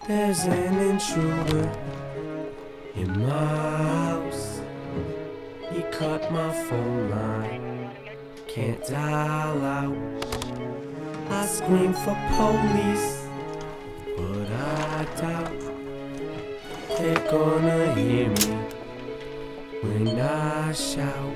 There's an intruder in my house. He cut my phone line, can't dial out. I scream for police, but I doubt they're gonna hear me when I shout.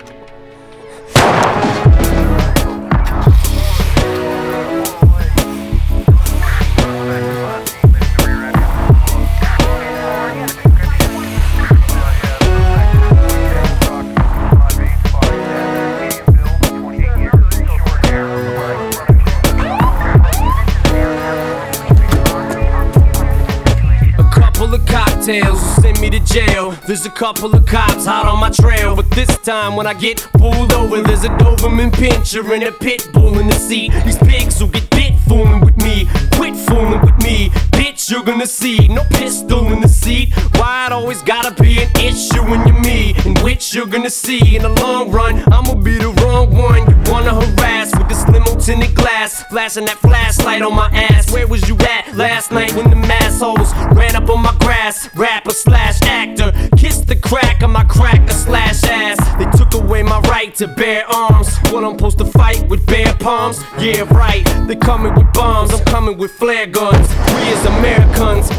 Cocktails will send me to jail. There's a couple of cops hot on my trail, but this time when I get pulled over, there's a Doberman pinscher and a pit bull in the seat. These pigs will get bit fooling with me. Quit fooling with me, bitch, you're gonna see. No pistol in the seat. Why it always gotta be an issue when you're me? In which you're gonna see in the long run, I'ma be the wrong one you wanna harass with this limo tinted glass, flashing that flashlight on my ass. Where was you at last night when the massholes ran up on my grass? Rapper slash actor, kiss the crack of my cracker slash ass. They took away my right to bear arms. What, I'm supposed to fight with bare palms? Yeah, right, they coming with bombs, I'm coming with flare guns. We as Americans,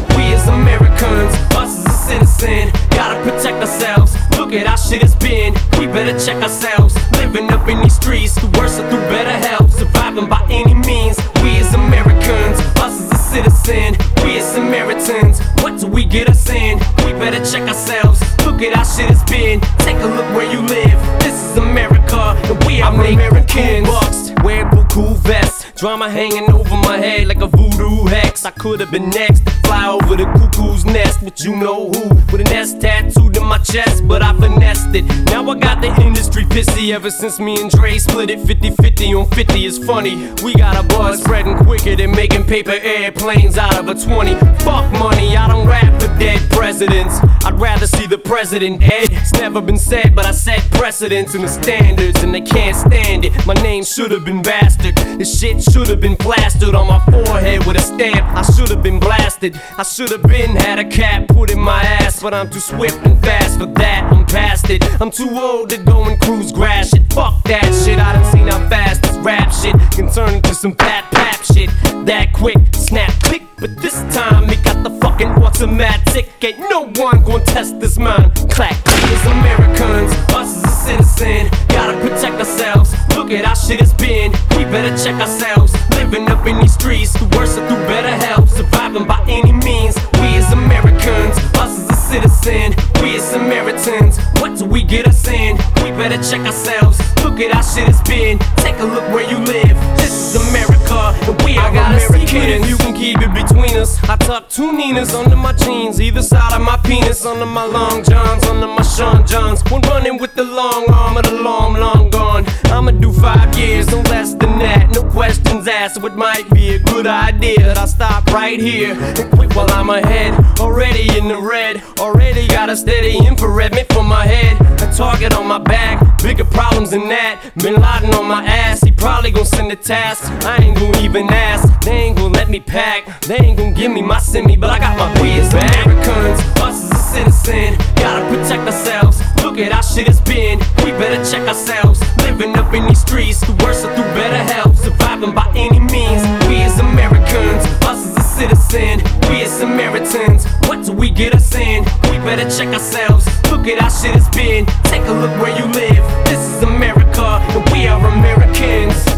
us as a citizen, gotta protect ourselves. Look at how shit has been, we better check ourselves. Living up in these streets, through worse or through better health. Surviving by any means, we as Americans, us as a citizen, we as Samaritans. What do we get us in? We better check ourselves. Look at how shit has been, take a look where you live. This is America, and we are Americans. Bucks, wear cool vests, drama hanging over my head like a voodoo hex. I could've been next to fly over the cuckoo's nest with you know who, with an S tattooed in my chest, but I finessed it. Now I got the industry pissy ever since me and Dre split it 50-50 on 50. It's funny, we got a buzz spreading quicker than making paper airplanes out of a 20. Fuck money, I don't rap for dead presidents. I'd rather see the president dead. It's never been said, but I set precedents and the standards, and they can't stand it. My name should've been bastard. This shit should've been plastered on my forehead with a stamp. I should've been blasted. I should've been had a cap put in my ass, but I'm too swift and fast for that. I'm past it. I'm too old to go and cruise grass shit. Fuck that shit. I done seen how fast this rap shit can turn into some fat pap shit. That quick, snap, click. But this time it got the fucking automatic. Ain't no one gon' test this mind. Clack, as Americans, us as a citizen, gotta protect ourselves. Look at how shit has been, we better check ourselves. Living up in these streets, through worse or through better health. Surviving by any means, we as Americans, us as a citizen, we as Samaritans. What do we get us in? We better check ourselves. Look at how shit has been, take a look where you live. This is America, and we are Americans. You can keep it between us. I tuck two Ninas under my jeans, either side of my penis, under my long johns, under my Sean Johns. One running with the long arm of the long gone. I'ma do 5 years, no less than that. No questions asked, so it might be a good idea that I stop right here and quit while I'm ahead. Already in the red, already got a steady infrared meant for my head. A target on my back, bigger problems than that. Bin Laden on my ass, he probably gon' send a task. I ain't gon' even ask, they ain't gon' let me pack. They ain't gon' give me my semi, but I got my biz back. Americans, us as a citizen, gotta protect ourselves. Look at how shit has been, we better check ourselves. Living up in these streets, through worse or through better health. Surviving by any means, we as Americans, us as a citizen, we as Samaritans. What do we get us in? We better check ourselves. Look at how shit has been, take a look where you live. This is America, and we are Americans.